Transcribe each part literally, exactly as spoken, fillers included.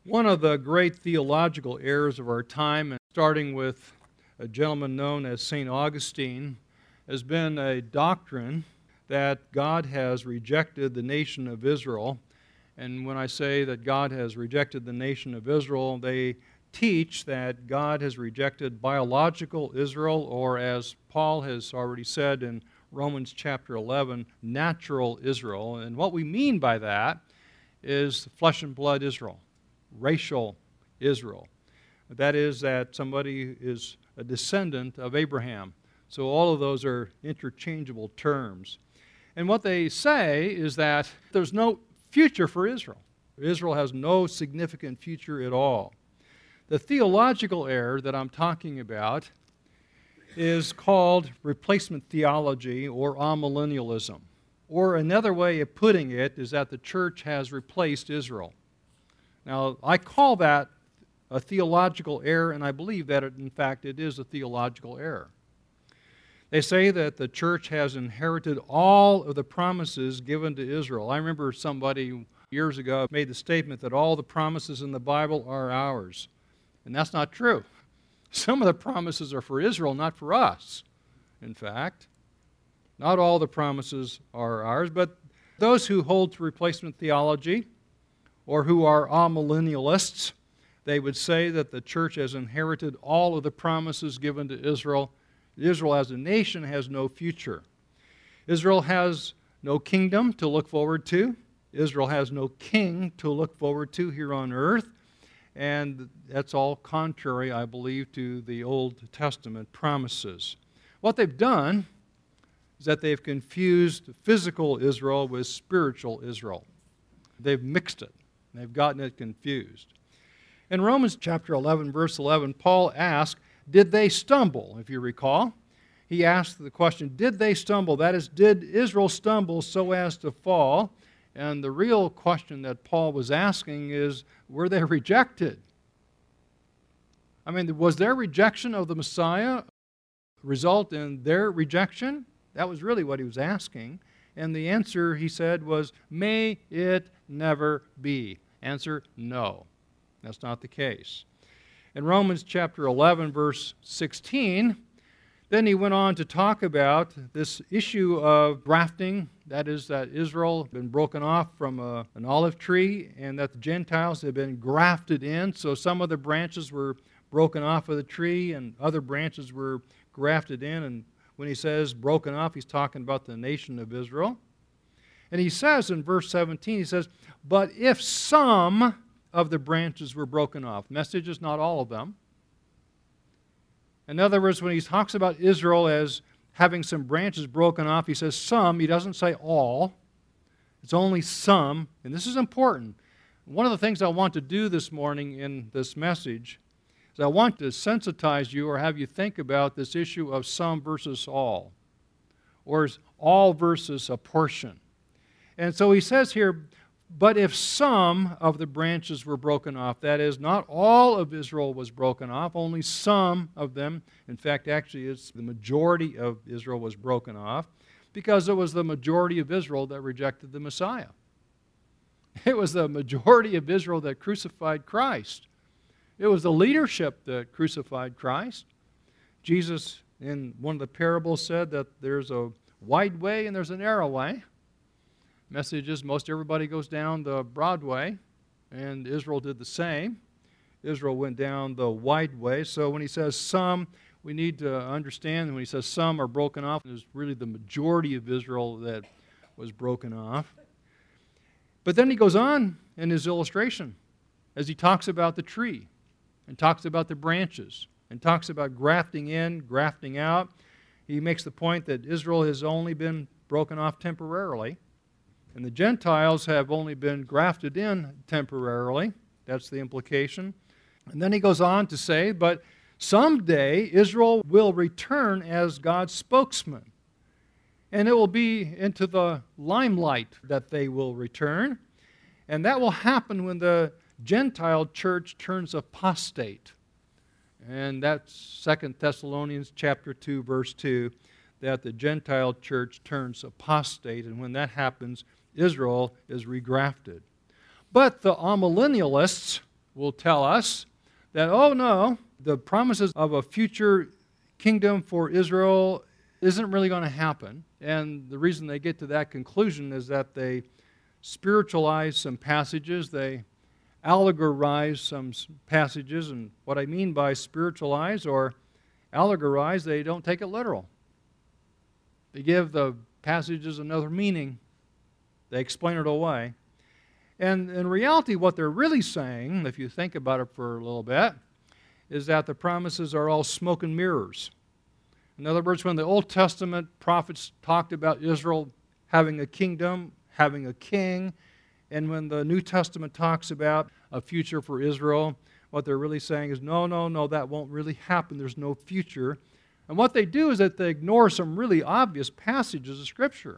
One of the great theological errors of our time, and starting with a gentleman known as Saint Augustine, has been a doctrine that God has rejected the nation of Israel. And when I say that God has rejected the nation of Israel, they teach that God has rejected biological Israel, or as Paul has already said in Romans chapter eleven, natural Israel. And what we mean by that is flesh and blood Israel, racial Israel. That is, that somebody is a descendant of Abraham. So all of those are interchangeable terms. And what they say is that there's no future for Israel. Israel has no significant future at all. The theological error that I'm talking about is called replacement theology or amillennialism. Or another way of putting it is that the church has replaced Israel. Now, I call that a theological error, and I believe that, it, in fact, it is a theological error. They say that the church has inherited all of the promises given to Israel. I remember somebody years ago made the statement that all the promises in the Bible are ours. And that's not true. Some of the promises are for Israel, not for us, in fact. Not all the promises are ours, but those who hold to replacement theology or who are amillennialists, they would say that the church has inherited all of the promises given to Israel. Israel as a nation has no future. Israel has no kingdom to look forward to. Israel has no king to look forward to here on earth. And that's all contrary, I believe, to the Old Testament promises. What they've done is that they've confused physical Israel with spiritual Israel. They've mixed it. They've gotten it confused. In Romans chapter eleven, verse eleven, Paul asked, did they stumble? If you recall, he asked the question, did they stumble? That is, did Israel stumble so as to fall? And the real question that Paul was asking is, were they rejected? I mean, was their rejection of the Messiah result in their rejection? That was really what he was asking. And the answer, he said, was, may it never be. Answer, no. That's not the case. In Romans chapter eleven, verse sixteen, then he went on to talk about this issue of grafting. That is, that Israel had been broken off from a, an olive tree and that the Gentiles had been grafted in. So some of the branches were broken off of the tree and other branches were grafted in. And when he says broken off, he's talking about the nation of Israel. And he says in verse seventeen, he says, but if some of the branches were broken off. Message is not all of them. In other words, when he talks about Israel as having some branches broken off, he says some, he doesn't say all. It's only some, and this is important. One of the things I want to do this morning in this message is I want to sensitize you or have you think about this issue of some versus all, or all versus a portion. And so he says here, but if some of the branches were broken off, that is, not all of Israel was broken off, only some of them, in fact, actually it's the majority of Israel was broken off, because it was the majority of Israel that rejected the Messiah. It was the majority of Israel that crucified Christ. It was the leadership that crucified Christ. Jesus, in one of the parables, said that there's a wide way and there's a narrow way. Message is most everybody goes down the broad way, and Israel did the same. Israel went down the wide way. So when he says some, we need to understand that when he says some are broken off, there's really the majority of Israel that was broken off. But then he goes on in his illustration as he talks about the tree and talks about the branches and talks about grafting in, grafting out. He makes the point that Israel has only been broken off temporarily. And the Gentiles have only been grafted in temporarily. That's the implication. And then he goes on to say, but someday Israel will return as God's spokesman. And it will be into the limelight that they will return. And that will happen when the Gentile church turns apostate. And that's Second Thessalonians chapter two, verse two, that the Gentile church turns apostate. And when that happens, Israel is regrafted. But the amillennialists will tell us that, oh no, the promises of a future kingdom for Israel isn't really going to happen. And the reason they get to that conclusion is that they spiritualize some passages, they allegorize some passages, and what I mean by spiritualize or allegorize, they don't take it literal. They give the passages another meaning. They explain it away. And in reality, what they're really saying, if you think about it for a little bit, is that the promises are all smoke and mirrors. In other words, when the Old Testament prophets talked about Israel having a kingdom, having a king, and when the New Testament talks about a future for Israel, what they're really saying is, no, no, no, that won't really happen. There's no future. And what they do is that they ignore some really obvious passages of Scripture.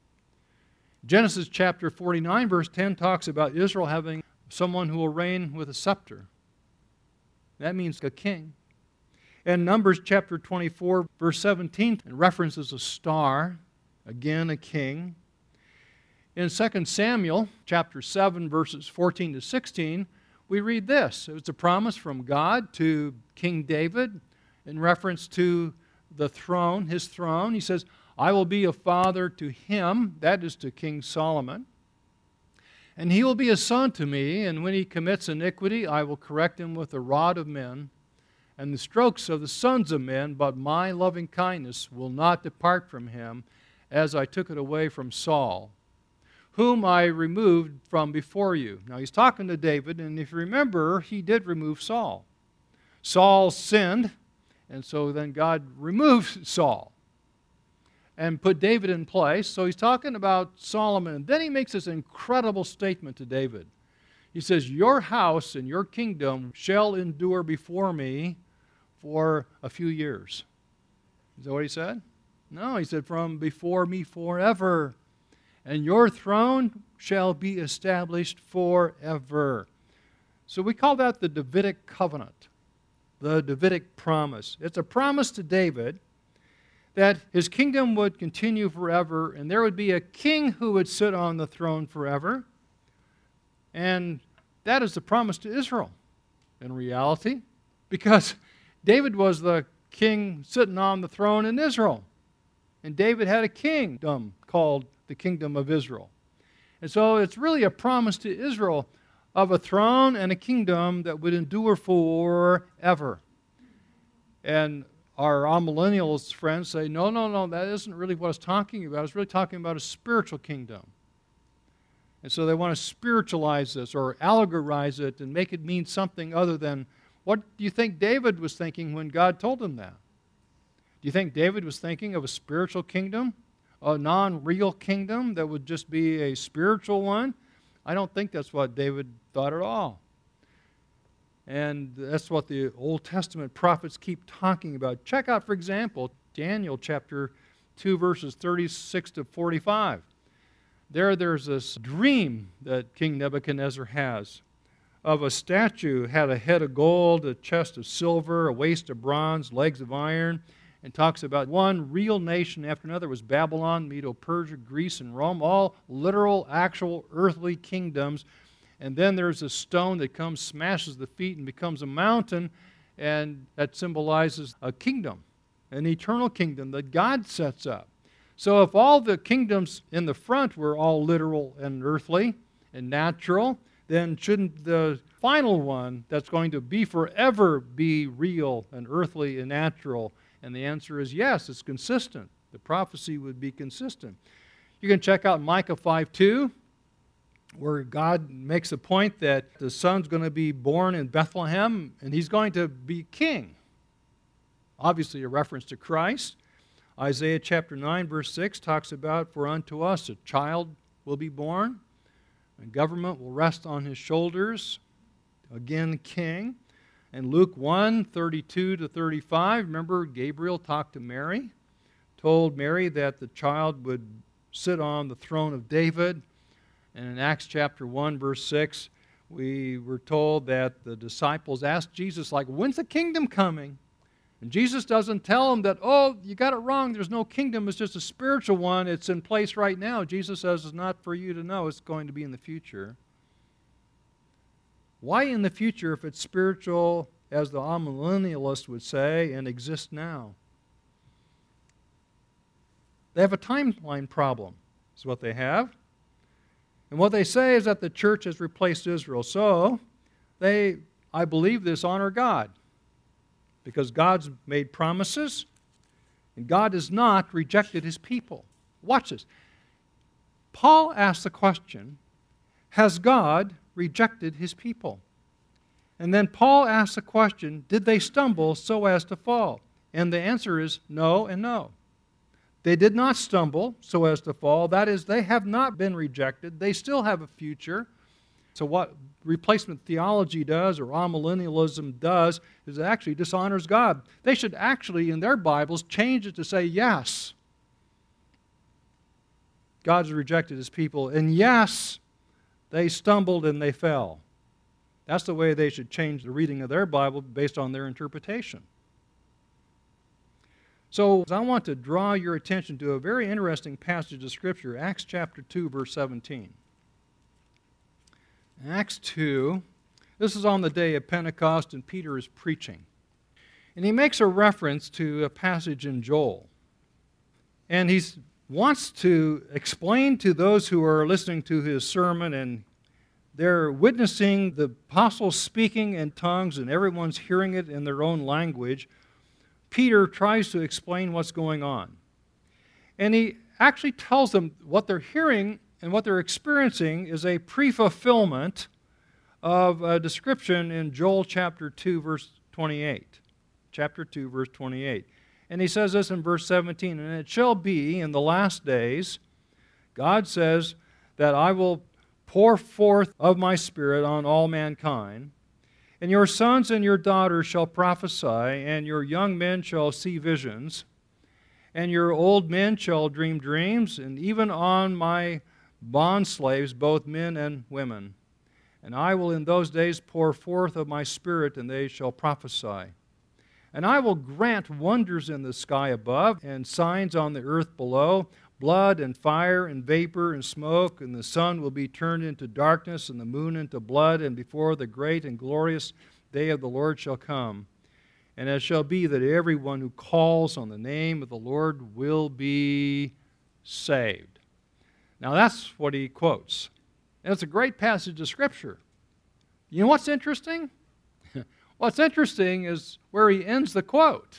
Genesis chapter forty-nine, verse ten, talks about Israel having someone who will reign with a scepter. That means a king. And Numbers chapter twenty-four, verse seventeen, references a star, again a king. In Second Samuel chapter seven, verses fourteen to sixteen, we read this. It's a promise from God to King David in reference to the throne, his throne. He says, I will be a father to him, that is to King Solomon, and he will be a son to me, and when he commits iniquity, I will correct him with the rod of men and the strokes of the sons of men, but my loving kindness will not depart from him, as I took it away from Saul, whom I removed from before you. Now he's talking to David, and if you remember, he did remove Saul. Saul sinned, and so then God removed Saul and put David in place. So he's talking about Solomon, and then he makes this incredible statement to David. He says, your house and your kingdom shall endure before me for a few years. Is that what he said? No, he said, from before me forever. And your throne shall be established forever. So we call that the Davidic covenant, the Davidic promise. It's a promise to David that his kingdom would continue forever, and there would be a king who would sit on the throne forever. And that is the promise to Israel in reality, because David was the king sitting on the throne in Israel. And David had a kingdom called the kingdom of Israel. And so it's really a promise to Israel of a throne and a kingdom that would endure forever. And our amillennials friends say, no, no, no, that isn't really what it's talking about. It's really talking about a spiritual kingdom. And so they want to spiritualize this or allegorize it and make it mean something other than what do you think David was thinking when God told him that? Do you think David was thinking of a spiritual kingdom? A non-real kingdom that would just be a spiritual one? I don't think that's what David thought at all. And that's what the Old Testament prophets keep talking about. Check out, for example, Daniel chapter two, verses thirty-six to forty-five. There, there's this dream that King Nebuchadnezzar has of a statue, had a head of gold, a chest of silver, a waist of bronze, legs of iron, and talks about one real nation after another. It was Babylon, Medo-Persia, Greece, and Rome, all literal, actual, earthly kingdoms. And then there's a stone that comes, smashes the feet, and becomes a mountain, and that symbolizes a kingdom, an eternal kingdom that God sets up. So if all the kingdoms in the front were all literal and earthly and natural, then shouldn't the final one that's going to be forever be real and earthly and natural? And the answer is yes, it's consistent. The prophecy would be consistent. You can check out Micah five two, where God makes a point that the son's going to be born in Bethlehem, and he's going to be king. Obviously a reference to Christ. Isaiah chapter nine, verse six talks about, for unto us a child will be born, and government will rest on his shoulders. Again, king. And Luke one, thirty-two to thirty-five, remember Gabriel talked to Mary, told Mary that the child would sit on the throne of David. And in Acts chapter one, verse six, we were told that the disciples asked Jesus, like, when's the kingdom coming? And Jesus doesn't tell them that, oh, you got it wrong, there's no kingdom, it's just a spiritual one, it's in place right now. Jesus says it's not for you to know, it's going to be in the future. Why in the future if it's spiritual, as the amillennialist would say, and exists now? They have a timeline problem, is what they have. And what they say is that the church has replaced Israel. So they, I believe, dishonor God, because God's made promises, and God has not rejected His people. Watch this. Paul asks the question, has God rejected His people? And then Paul asks the question, did they stumble so as to fall? And the answer is no and no. They did not stumble so as to fall. That is, they have not been rejected. They still have a future. So what replacement theology does, or amillennialism does, is it actually dishonors God. They should actually, in their Bibles, change it to say, yes, God's rejected His people, and yes, they stumbled and they fell. That's the way they should change the reading of their Bible based on their interpretation. So I want to draw your attention to a very interesting passage of Scripture, Acts chapter two, verse seventeen. Acts two, this is on the day of Pentecost, and Peter is preaching. And he makes a reference to a passage in Joel. And he wants to explain to those who are listening to his sermon, and they're witnessing the apostles speaking in tongues, and everyone's hearing it in their own language. Peter tries to explain what's going on. And he actually tells them what they're hearing and what they're experiencing is a pre-fulfillment of a description in Joel chapter two, verse twenty-eight. Chapter two, verse twenty-eight. And he says this in verse seventeen, and it shall be in the last days, God says, that I will pour forth of my Spirit on all mankind, and your sons and your daughters shall prophesy, and your young men shall see visions, and your old men shall dream dreams, and even on my bondslaves, both men and women. And I will in those days pour forth of my Spirit, and they shall prophesy. And I will grant wonders in the sky above, and signs on the earth below, blood and fire and vapor and smoke, and the sun will be turned into darkness, and the moon into blood, and before the great and glorious day of the Lord shall come. And it shall be that everyone who calls on the name of the Lord will be saved. Now that's what he quotes. And it's a great passage of Scripture. You know what's interesting? What's interesting is where he ends the quote.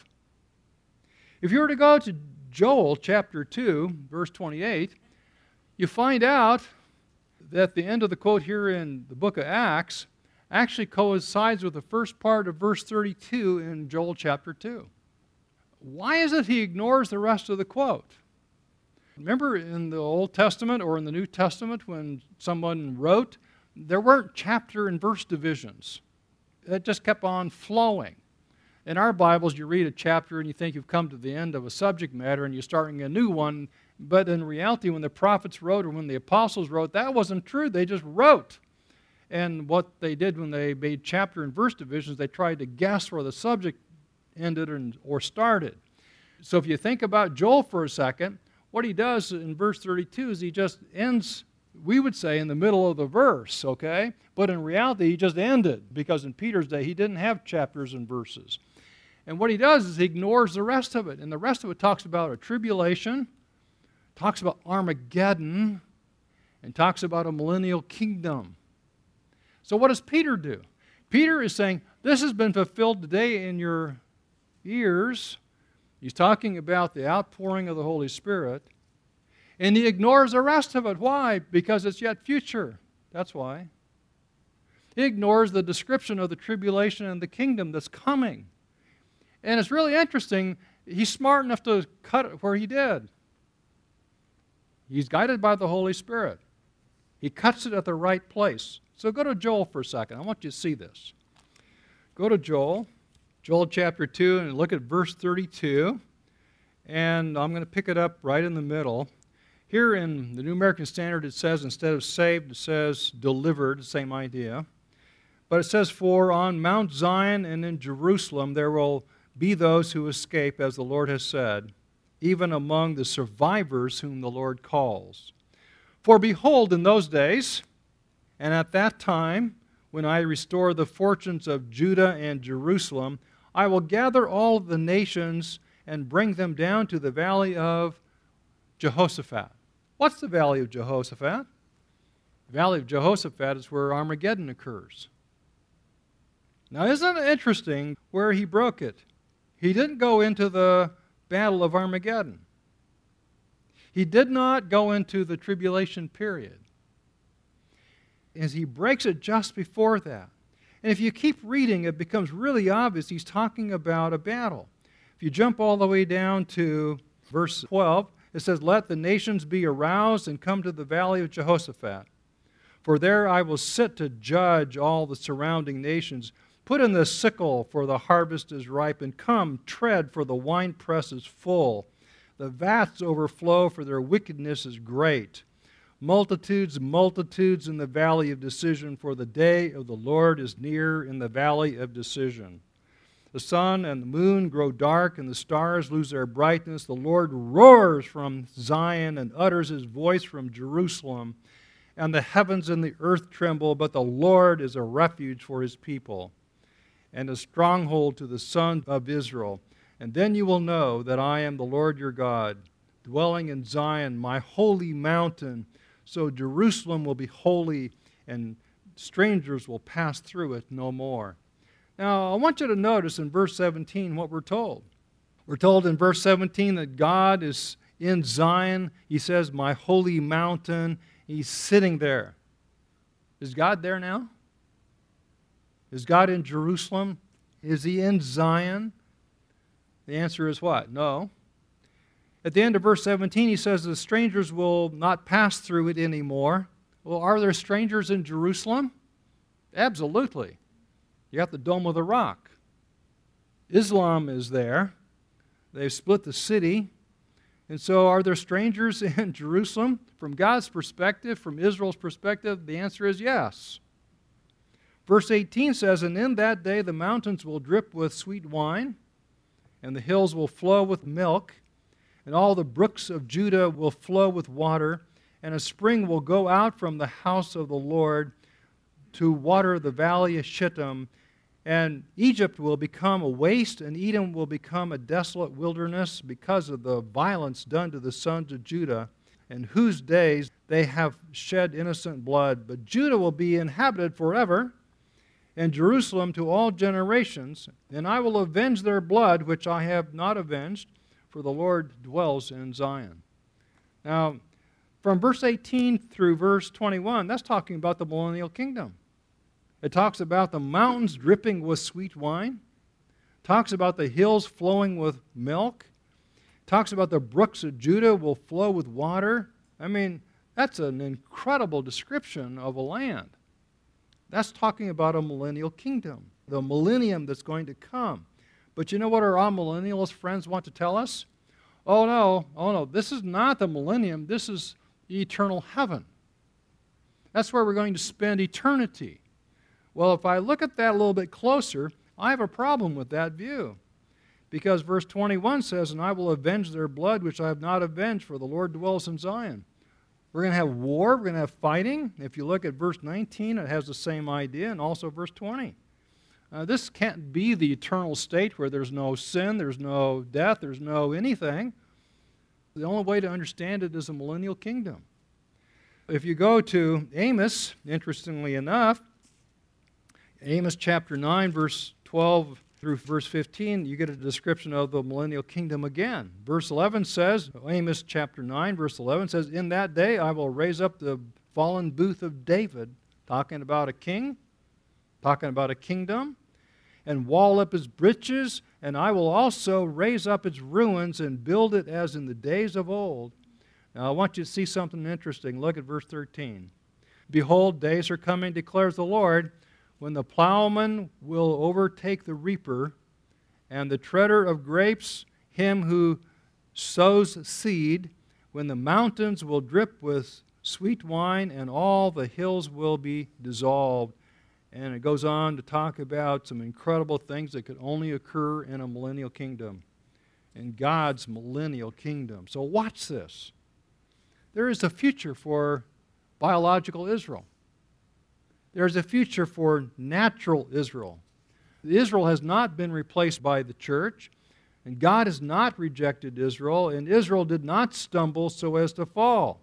If you were to go to Joel chapter two, verse twenty-eight, you find out that the end of the quote here in the book of Acts actually coincides with the first part of verse thirty-two in Joel chapter two. Why is it he ignores the rest of the quote? Remember in the Old Testament or in the New Testament when someone wrote, there weren't chapter and verse divisions. It just kept on flowing. In our Bibles, you read a chapter and you think you've come to the end of a subject matter and you're starting a new one. But in reality, when the prophets wrote or when the apostles wrote, that wasn't true. They just wrote. And what they did when they made chapter and verse divisions, they tried to guess where the subject ended or started. So if you think about Joel for a second, what he does in verse thirty-two is he just ends, we would say, in the middle of the verse, okay? But in reality, he just ended, because in Peter's day, he didn't have chapters and verses. And what he does is he ignores the rest of it. And the rest of it talks about a tribulation, talks about Armageddon, and talks about a millennial kingdom. So what does Peter do? Peter is saying, this has been fulfilled today in your ears. He's talking about the outpouring of the Holy Spirit. And he ignores the rest of it. Why? Because it's yet future. That's why. He ignores the description of the tribulation and the kingdom that's coming. And it's really interesting. He's smart enough to cut it where he did. He's guided by the Holy Spirit. He cuts it at the right place. So go to Joel for a second. I want you to see this. Go to Joel, Joel chapter two, and look at verse thirty-two. And I'm going to pick it up right in the middle. Here in the New American Standard, it says, instead of saved, it says delivered, the same idea. But it says, for on Mount Zion and in Jerusalem there will be those who escape, as the Lord has said, even among the survivors whom the Lord calls. For behold, in those days, and at that time, when I restore the fortunes of Judah and Jerusalem, I will gather all the nations and bring them down to the valley of Jehoshaphat. What's the valley of Jehoshaphat? The valley of Jehoshaphat is where Armageddon occurs. Now, isn't it interesting where he broke it? He didn't go into the battle of Armageddon. He did not go into the tribulation period. As he breaks it just before that. And if you keep reading, it becomes really obvious he's talking about a battle. If you jump all the way down to verse twelve, it says, "Let the nations be aroused and come to the valley of Jehoshaphat. For there I will sit to judge all the surrounding nations. Put in the sickle, for the harvest is ripe, and come, tread, for the winepress is full. The vats overflow, for their wickedness is great. Multitudes, multitudes in the valley of decision, for the day of the Lord is near in the valley of decision. The sun and the moon grow dark, and the stars lose their brightness. The Lord roars from Zion and utters his voice from Jerusalem. And the heavens and the earth tremble, but the Lord is a refuge for his people, and a stronghold to the sons of Israel. And then you will know that I am the Lord your God, dwelling in Zion, my holy mountain. So Jerusalem will be holy, and strangers will pass through it no more." Now, I want you to notice in verse seventeen what we're told. We're told in verse seventeen that God is in Zion. He says, "My holy mountain." He's sitting there. Is God there now? Is God in Jerusalem? Is he in Zion? The answer is what? No. At the end of verse seventeen, he says the strangers will not pass through it anymore. Well, are there strangers in Jerusalem? Absolutely. You got the Dome of the Rock. Islam is there. They've split the city. And so are there strangers in Jerusalem? From God's perspective, from Israel's perspective, the answer is yes. Verse eighteen says, "And in that day the mountains will drip with sweet wine, and the hills will flow with milk, and all the brooks of Judah will flow with water, and a spring will go out from the house of the Lord to water the valley of Shittim. And Egypt will become a waste, and Edom will become a desolate wilderness because of the violence done to the sons of Judah, in whose days they have shed innocent blood. But Judah will be inhabited forever, and Jerusalem to all generations. And I will avenge their blood, which I have not avenged, for the Lord dwells in Zion." Now, from verse eighteen through verse twenty-one, that's talking about the millennial kingdom. It talks about the mountains dripping with sweet wine. It talks about the hills flowing with milk. It talks about the brooks of Judah will flow with water. I mean, that's an incredible description of a land. That's talking about a millennial kingdom, the millennium that's going to come. But you know what our amillennialist friends want to tell us? Oh no, oh no, this is not the millennium, this is eternal heaven. That's where we're going to spend eternity. Well, if I look at that a little bit closer, I have a problem with that view. Because verse twenty-one says, "And I will avenge their blood, which I have not avenged, for the Lord dwells in Zion." We're going to have war, we're going to have fighting. If you look at verse nineteen, it has the same idea, and also verse twenty. Uh, this can't be the eternal state where there's no sin, there's no death, there's no anything. The only way to understand it is a millennial kingdom. If you go to Amos, interestingly enough, Amos chapter nine, verse twelve through verse fifteen, you get a description of the millennial kingdom again. Verse eleven says, Amos chapter nine, verse eleven says, "In that day I will raise up the fallen booth of David," talking about a king, talking about a kingdom, "and wall up his breaches, and I will also raise up its ruins and build it as in the days of old." Now I want you to see something interesting. Look at verse thirteen. "Behold, days are coming, declares the Lord, when the plowman will overtake the reaper, and the treader of grapes him who sows seed, when the mountains will drip with sweet wine, and all the hills will be dissolved." And it goes on to talk about some incredible things that could only occur in a millennial kingdom, in God's millennial kingdom. So watch this. There is a future for biological Israel. There's a future for natural Israel. Israel has not been replaced by the church, and God has not rejected Israel, and Israel did not stumble so as to fall.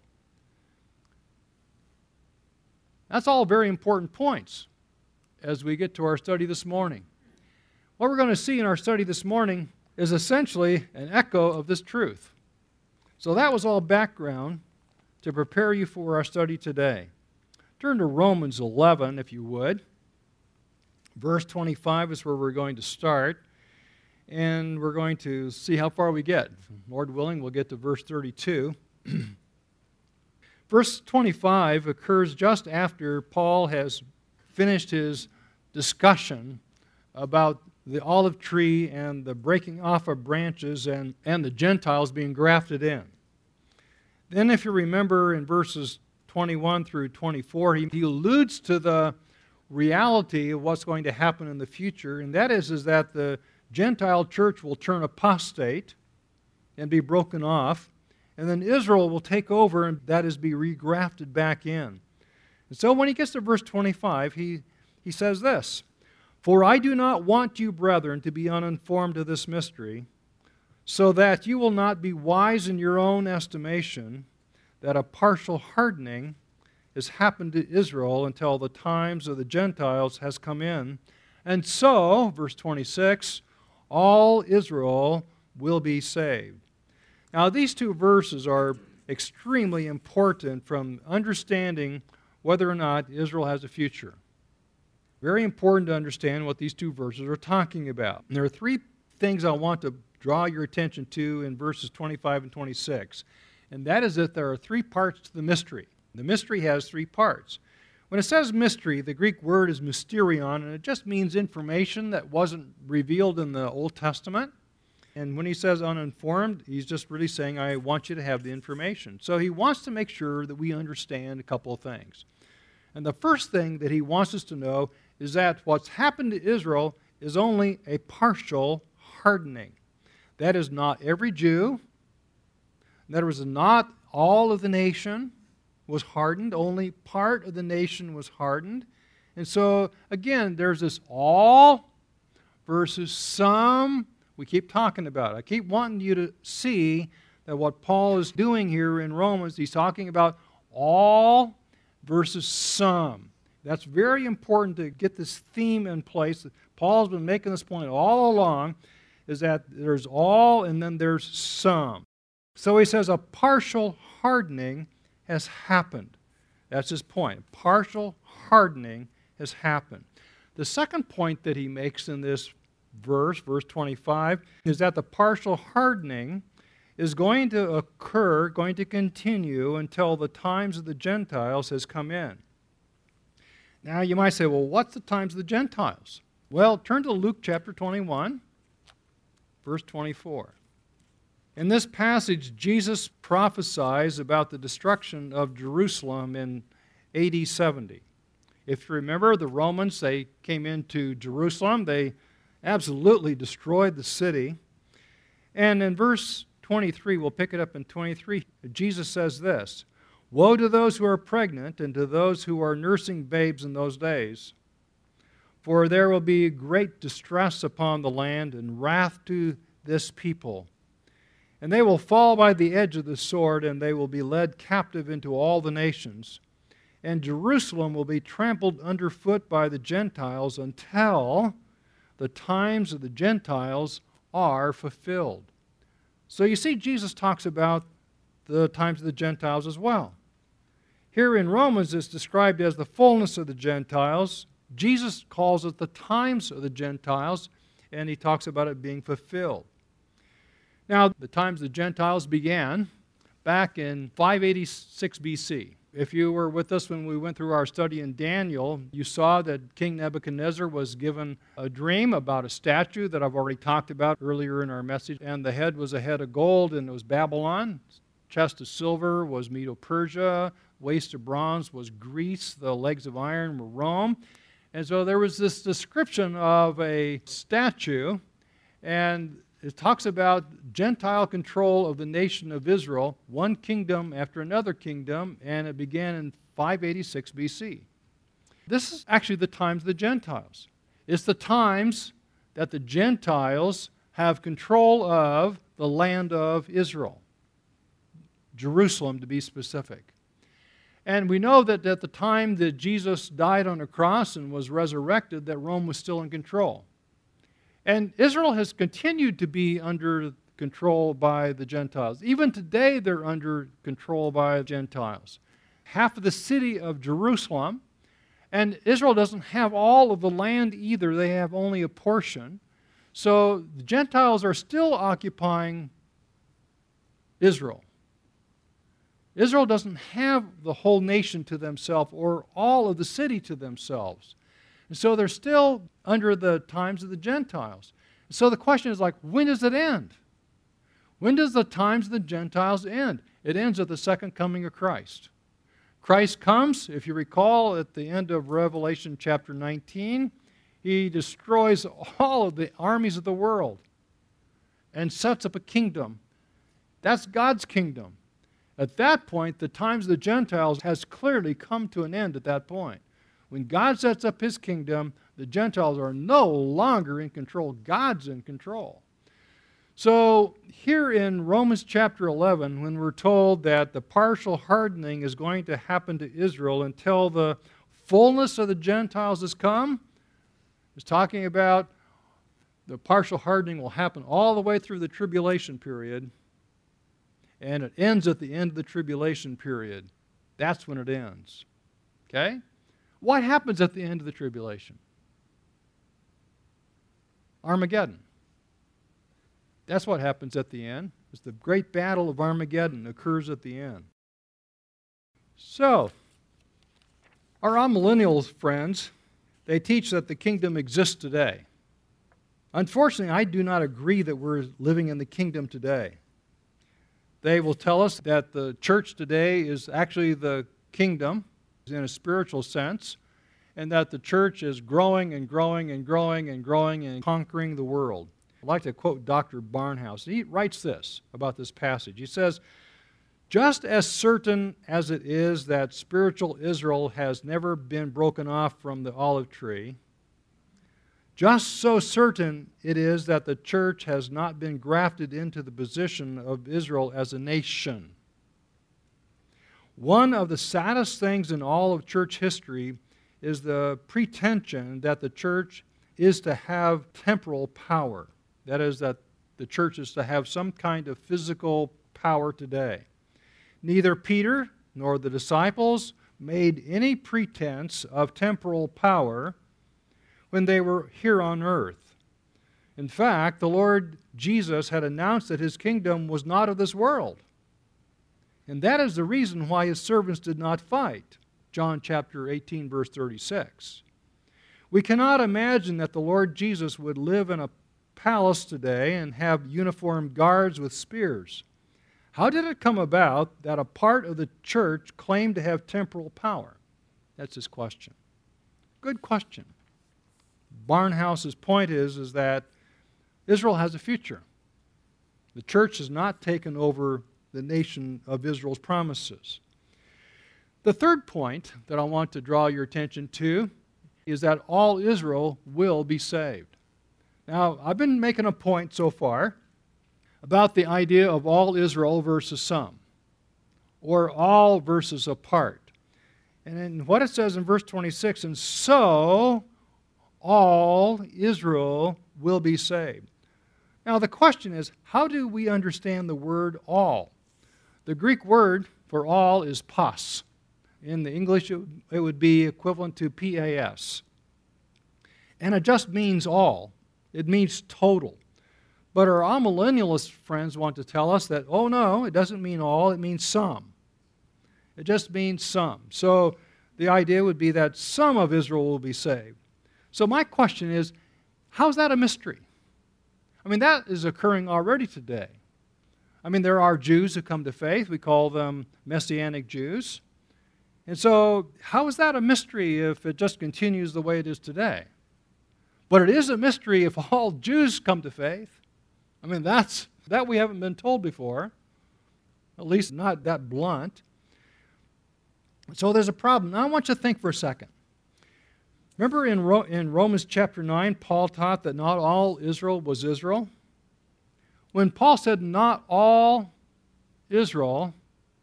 That's all very important points as we get to our study this morning. What we're going to see in our study this morning is essentially an echo of this truth. So that was all background to prepare you for our study today. Turn to Romans eleven, if you would. Verse twenty-five is where we're going to start, and we're going to see how far we get. Lord willing, we'll get to verse thirty-two. Verse twenty-five occurs just after Paul has finished his discussion about the olive tree and the breaking off of branches and, and the Gentiles being grafted in. Then if you remember in verses twenty-one through twenty-four, he, he alludes to the reality of what's going to happen in the future, and that is, is that the Gentile church will turn apostate and be broken off, and then Israel will take over, and that is, be regrafted back in. And so when he gets to verse twenty-five, he, he says this, "For I do not want you, brethren, to be uninformed of this mystery, so that you will not be wise in your own estimation, that a partial hardening has happened to Israel until the times of the Gentiles has come in. And so," verse twenty-six, "all Israel will be saved." Now, these two verses are extremely important from understanding whether or not Israel has a future. Very important to understand what these two verses are talking about. And there are three things I want to draw your attention to in verses twenty-five and twenty-six. And that is that there are three parts to the mystery. The mystery has three parts. When it says mystery, the Greek word is mysterion, and it just means information that wasn't revealed in the Old Testament. And when he says uninformed, he's just really saying, I want you to have the information. So he wants to make sure that we understand a couple of things. And the first thing that he wants us to know is that what's happened to Israel is only a partial hardening. That is, not every Jew. That is, not all of the nation was hardened. Only part of the nation was hardened. And so, again, there's this all versus some. We keep talking about it. I keep wanting you to see that what Paul is doing here in Romans, he's talking about all versus some. That's very important to get this theme in place. Paul's been making this point all along, is that there's all and then there's some. So he says a partial hardening has happened. That's his point. Partial hardening has happened. The second point that he makes in this verse, verse twenty-five, is that the partial hardening is going to occur, going to continue until the times of the Gentiles has come in. Now you might say, well, what's the times of the Gentiles? Well, turn to Luke chapter twenty-one, verse twenty-four. In this passage, Jesus prophesies about the destruction of Jerusalem in A D seventy. If you remember, the Romans, they came into Jerusalem. They absolutely destroyed the city. And in verse twenty-three, we'll pick it up in twenty-three, Jesus says this, "Woe to those who are pregnant and to those who are nursing babes in those days. For there will be great distress upon the land and wrath to this people. And they will fall by the edge of the sword, and they will be led captive into all the nations. And Jerusalem will be trampled underfoot by the Gentiles until the times of the Gentiles are fulfilled." So you see, Jesus talks about the times of the Gentiles as well. Here in Romans, it's described as the fullness of the Gentiles. Jesus calls it the times of the Gentiles, and he talks about it being fulfilled. Now, the times of the Gentiles began back in five eighty-six B C. If you were with us when we went through our study in Daniel, you saw that King Nebuchadnezzar was given a dream about a statue that I've already talked about earlier in our message. And the head was a head of gold, and it was Babylon. Chest of silver was Medo-Persia. Waist of bronze was Greece. The legs of iron were Rome. And so there was this description of a statue, and it talks about Gentile control of the nation of Israel, one kingdom after another kingdom, and it began in five eighty-six B C. This is actually the times of the Gentiles. It's the times that the Gentiles have control of the land of Israel. Jerusalem, to be specific. And we know that at the time that Jesus died on a cross and was resurrected, that Rome was still in control. And Israel has continued to be under control by the Gentiles. Even today, they're under control by Gentiles. Half of the city of Jerusalem, and Israel doesn't have all of the land either. They have only a portion. So the Gentiles are still occupying Israel. Israel doesn't have the whole nation to themselves or all of the city to themselves. And so they're still under the times of the Gentiles. So the question is like, when does it end? When does the times of the Gentiles end? It ends at the second coming of Christ. Christ comes, if you recall, at the end of Revelation chapter nineteen, he destroys all of the armies of the world and sets up a kingdom. That's God's kingdom. At that point, the times of the Gentiles has clearly come to an end at that point. When God sets up his kingdom, the Gentiles are no longer in control. God's in control. So here in Romans chapter eleven, when we're told that the partial hardening is going to happen to Israel until the fullness of the Gentiles has come, it's talking about the partial hardening will happen all the way through the tribulation period, and it ends at the end of the tribulation period. That's when it ends. Okay? What happens at the end of the tribulation? Armageddon. That's what happens at the end. It's the great battle of Armageddon occurs at the end. So, our amillennial friends, they teach that the kingdom exists today. Unfortunately, I do not agree that we're living in the kingdom today. They will tell us that the church today is actually the kingdom in a spiritual sense, and that the church is growing and growing and growing and growing and conquering the world. I'd like to quote Doctor Barnhouse. He writes this about this passage. He says, "Just as certain as it is that spiritual Israel has never been broken off from the olive tree, just so certain it is that the church has not been grafted into the position of Israel as a nation. One of the saddest things in all of church history is the pretension that the church is to have temporal power. That is, that the church is to have some kind of physical power today. Neither Peter nor the disciples made any pretense of temporal power when they were here on earth. In fact, the Lord Jesus had announced that his kingdom was not of this world. And that is the reason why his servants did not fight. John chapter eighteen, verse thirty-six. We cannot imagine that the Lord Jesus would live in a palace today and have uniformed guards with spears. How did it come about that a part of the church claimed to have temporal power? That's his question. Good question. Barnhouse's point is, is that Israel has a future. The church has not taken over the nation of Israel's promises. The third point that I want to draw your attention to is that all Israel will be saved. Now, I've been making a point so far about the idea of all Israel versus some, or all versus a part. And in what it says in verse twenty-six, and so all Israel will be saved. Now, the question is, how do we understand the word all? The Greek word for all is pas. In the English, it would be equivalent to P A S. And it just means all. It means total. But our amillennialist friends want to tell us that, oh no, it doesn't mean all, it means some. It just means some. So the idea would be that some of Israel will be saved. So my question is, how's that a mystery? I mean, that is occurring already today. I mean, there are Jews who come to faith. We call them Messianic Jews. And so how is that a mystery if it just continues the way it is today? But it is a mystery if all Jews come to faith. I mean, that's that we haven't been told before, at least not that blunt. So there's a problem. Now I want you to think for a second. Remember in, Ro- in Romans chapter nine, Paul taught that not all Israel was Israel? When Paul said not all Israel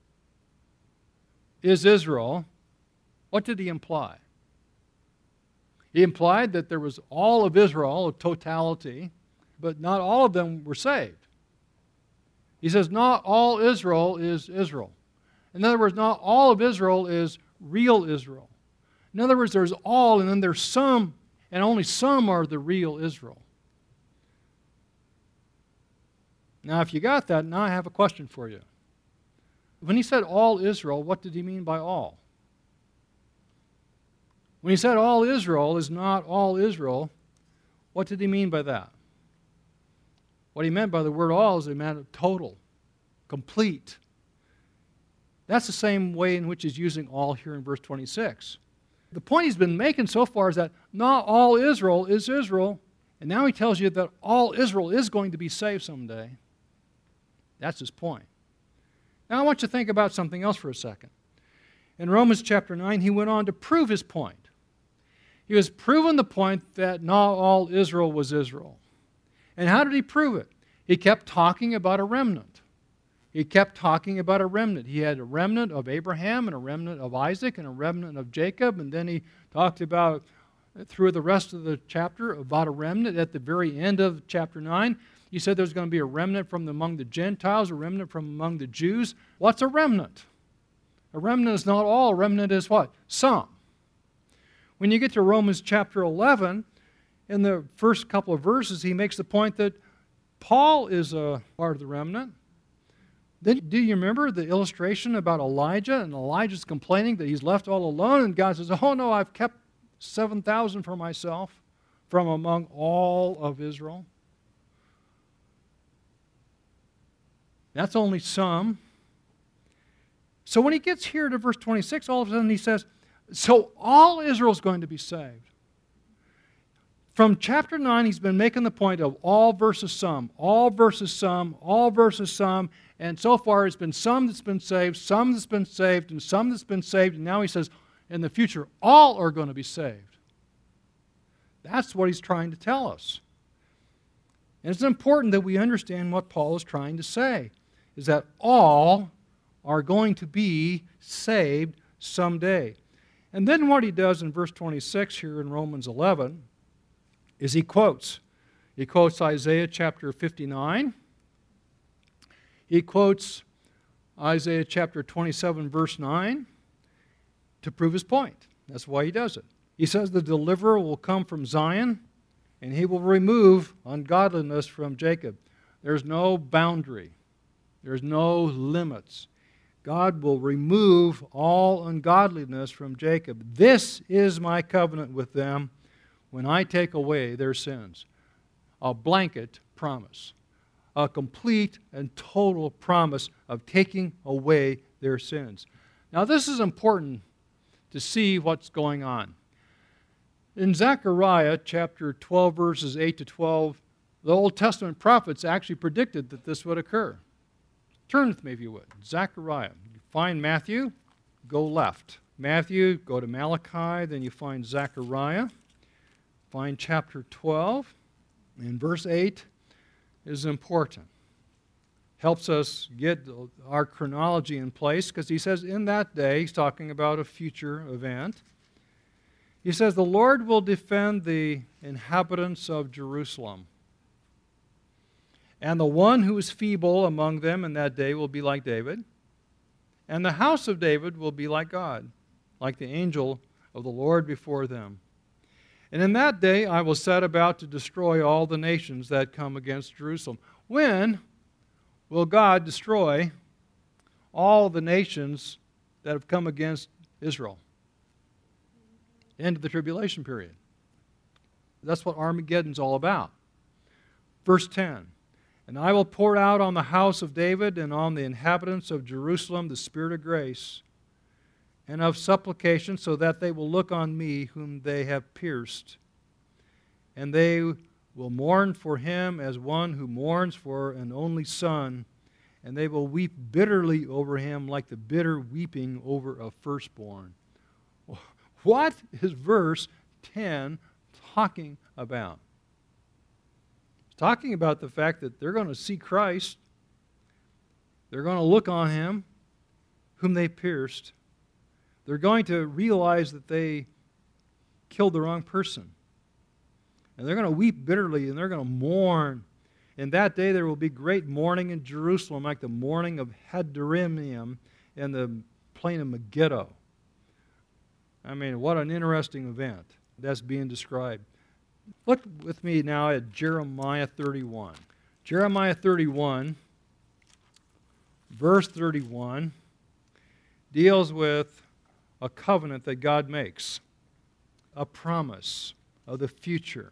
is Israel, what did he imply? He implied that there was all of Israel, a totality, but not all of them were saved. He says not all Israel is Israel. In other words, not all of Israel is real Israel. In other words, there's all, and then there's some, and only some are the real Israel. Now, if you got that, now I have a question for you. When he said all Israel, what did he mean by all? When he said all Israel is not all Israel, what did he mean by that? What he meant by the word all is he meant total, complete. That's the same way in which he's using all here in verse twenty-six. The point he's been making so far is that not all Israel is Israel, and now he tells you that all Israel is going to be saved someday. That's his point. Now I want you to think about something else for a second. In Romans chapter nine, he went on to prove his point. He was proving the point that not all Israel was Israel. And how did he prove it? He kept talking about a remnant. He kept talking about a remnant. He had a remnant of Abraham and a remnant of Isaac and a remnant of Jacob. And then he talked about, through the rest of the chapter, about a remnant at the very end of chapter nine. He said there's going to be a remnant from among the Gentiles, a remnant from among the Jews. What's a remnant? A remnant is not all. A remnant is what? Some. When you get to Romans chapter eleven, in the first couple of verses, he makes the point that Paul is a part of the remnant. Then, do you remember the illustration about Elijah? And Elijah's complaining that he's left all alone, and God says, oh no, I've kept seven thousand for myself from among all of Israel. That's only some. So when he gets here to verse twenty-six, all of a sudden he says, so all Israel's going to be saved. From chapter nine, he's been making the point of all versus some, all versus some, all versus some, and so far it's been some that's been saved, some that's been saved, and some that's been saved, and now he says, in the future, all are going to be saved. That's what he's trying to tell us. And it's important that we understand what Paul is trying to say, is that all are going to be saved someday. And then what he does in verse twenty-six here in Romans eleven is he quotes. He quotes Isaiah chapter fifty-nine. He quotes Isaiah chapter twenty-seven, verse nine, to prove his point. That's why he does it. He says the deliverer will come from Zion, and he will remove ungodliness from Jacob. There's no boundary. There's no limits. God will remove all ungodliness from Jacob. This is my covenant with them when I take away their sins. A blanket promise. A complete and total promise of taking away their sins. Now this is important to see what's going on. In Zechariah chapter twelve, verses eight to twelve, the Old Testament prophets actually predicted that this would occur. Turn with me if you would. Zechariah. You find Matthew, go left. Matthew, go to Malachi, then you find Zechariah. Find chapter twelve, and verse eight is important. Helps us get our chronology in place, because he says in that day, he's talking about a future event. He says, the Lord will defend the inhabitants of Jerusalem. And the one who is feeble among them in that day will be like David. And the house of David will be like God, like the angel of the Lord before them. And in that day I will set about to destroy all the nations that come against Jerusalem. When will God destroy all the nations that have come against Israel? End of the tribulation period. That's what Armageddon's all about. Verse ten. And I will pour out on the house of David and on the inhabitants of Jerusalem the spirit of grace and of supplication, so that they will look on me whom they have pierced. And they will mourn for him as one who mourns for an only son, and they will weep bitterly over him like the bitter weeping over a firstborn. What is verse ten talking about? It's talking about the fact that they're going to see Christ. They're going to look on Him whom they pierced. They're going to realize that they killed the wrong person. And they're going to weep bitterly, and they're going to mourn. In that day there will be great mourning in Jerusalem, like the mourning of Hadaraim and the plain of Megiddo. I mean, what an interesting event that's being described. Look with me now at Jeremiah thirty-one. Jeremiah thirty-one, verse thirty-one, deals with a covenant that God makes, a promise of the future.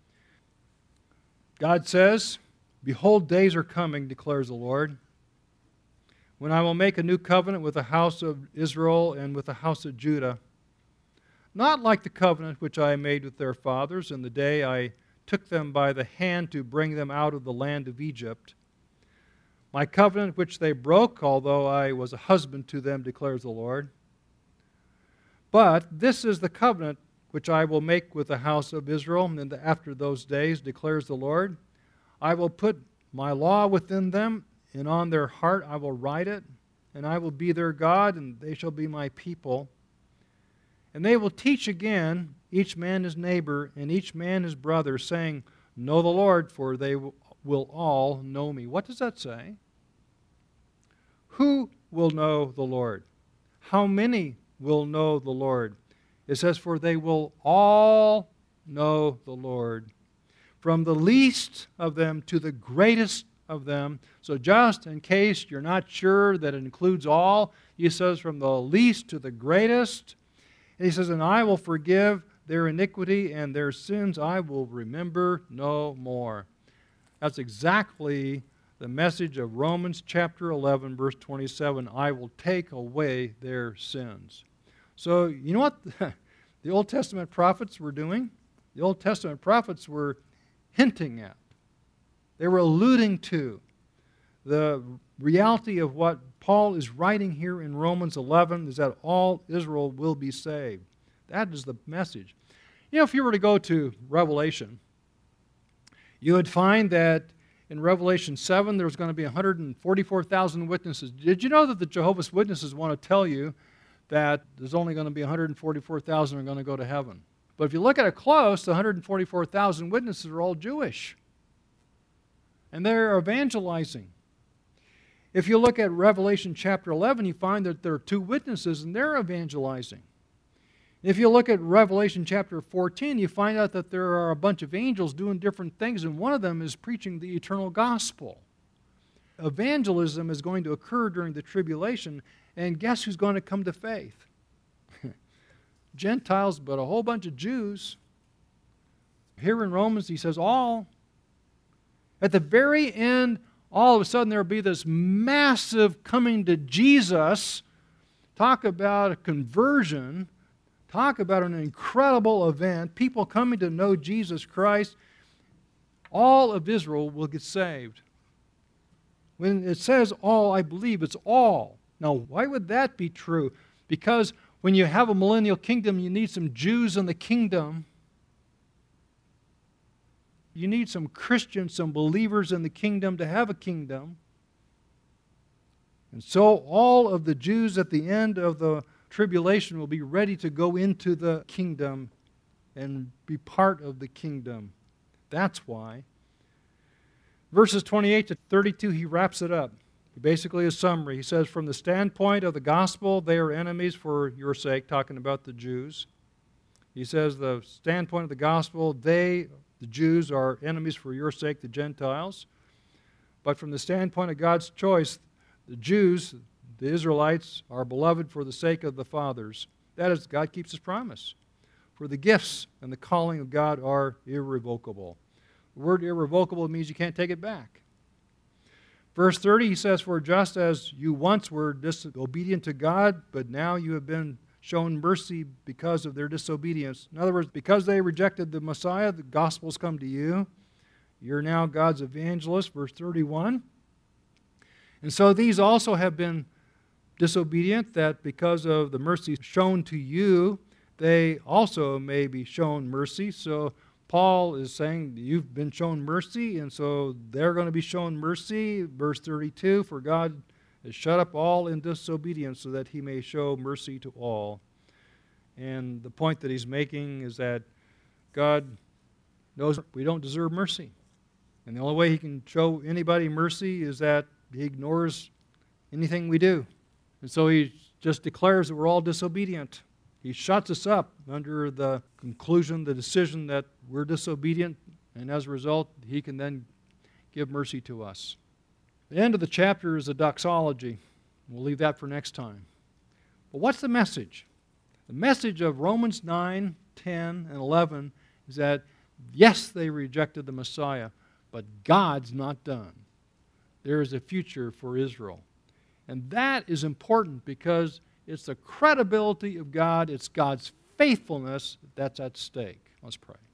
God says, "Behold, days are coming, declares the Lord, when I will make a new covenant with the house of Israel and with the house of Judah, not like the covenant which I made with their fathers in the day I took them by the hand to bring them out of the land of Egypt. My covenant which they broke, although I was a husband to them, declares the Lord. But this is the covenant which I will make with the house of Israel and after those days, declares the Lord. I will put my law within them, and on their heart I will write it, and I will be their God, and they shall be my people. And they will teach again, each man his neighbor, and each man his brother, saying, Know the Lord, for they will all know me." What does that say? Who will know the Lord? How many will know the Lord? It says, "For they will all know the Lord, from the least of them to the greatest of them." So just in case you're not sure that it includes all, he says from the least to the greatest. And he says, "And I will forgive their iniquity, and their sins I will remember no more." That's exactly the message of Romans chapter eleven, verse twenty-seven. I will take away their sins. So you know what the Old Testament prophets were doing? The Old Testament prophets were hinting at. They were alluding to the reality of what Paul is writing here in Romans eleven, is that all Israel will be saved. That is the message. You know, if you were to go to Revelation, you would find that in Revelation seven, there's going to be one hundred forty-four thousand witnesses. Did you know that the Jehovah's Witnesses want to tell you that there's only going to be one hundred forty-four thousand are going to go to heaven? But if you look at it close, the one hundred forty-four thousand witnesses are all Jewish. And they're evangelizing. If you look at Revelation chapter eleven, you find that there are two witnesses and they're evangelizing. If you look at Revelation chapter fourteen, you find out that there are a bunch of angels doing different things, and one of them is preaching the eternal gospel. Evangelism is going to occur during the tribulation, and guess who's going to come to faith? Gentiles, but a whole bunch of Jews. Here in Romans, he says all. At the very end, all of a sudden there will be this massive coming to Jesus. Talk about a conversion. Talk about an incredible event. People coming to know Jesus Christ. All of Israel will get saved. When it says all, I believe it's all. Now, why would that be true? Because when you have a millennial kingdom, you need some Jews in the kingdom. You need some Christians, some believers in the kingdom to have a kingdom. And so all of the Jews at the end of the tribulation will be ready to go into the kingdom and be part of the kingdom. That's why. Verses twenty-eight to thirty-two, he wraps it up. Basically a summary. He says, from the standpoint of the gospel, they are enemies for your sake, talking about the Jews. He says, the standpoint of the gospel, they, the Jews, are enemies for your sake, the Gentiles. But from the standpoint of God's choice, the Jews, the Israelites, are beloved for the sake of the fathers. That is, God keeps His promise. For the gifts and the calling of God are irrevocable. The word irrevocable means you can't take it back. Verse thirty, he says, for just as you once were disobedient to God, but now you have been shown mercy because of their disobedience. In other words, because they rejected the Messiah, the gospel's come to you. You're now God's evangelist, verse thirty-one. And so these also have been disobedient, that because of the mercy shown to you, they also may be shown mercy. So Paul is saying, you've been shown mercy, and so they're going to be shown mercy. Verse thirty-two, for God has shut up all in disobedience so that he may show mercy to all. And the point that he's making is that God knows we don't deserve mercy. And the only way he can show anybody mercy is that he ignores anything we do. And so he just declares that we're all disobedient. He shuts us up under the conclusion, the decision that we're disobedient, and as a result, he can then give mercy to us. The end of the chapter is a doxology. We'll leave that for next time. But what's the message? The message of Romans nine, ten, and eleven is that, yes, they rejected the Messiah, but God's not done. There is a future for Israel. And that is important because it's the credibility of God, it's God's faithfulness that's at stake. Let's pray.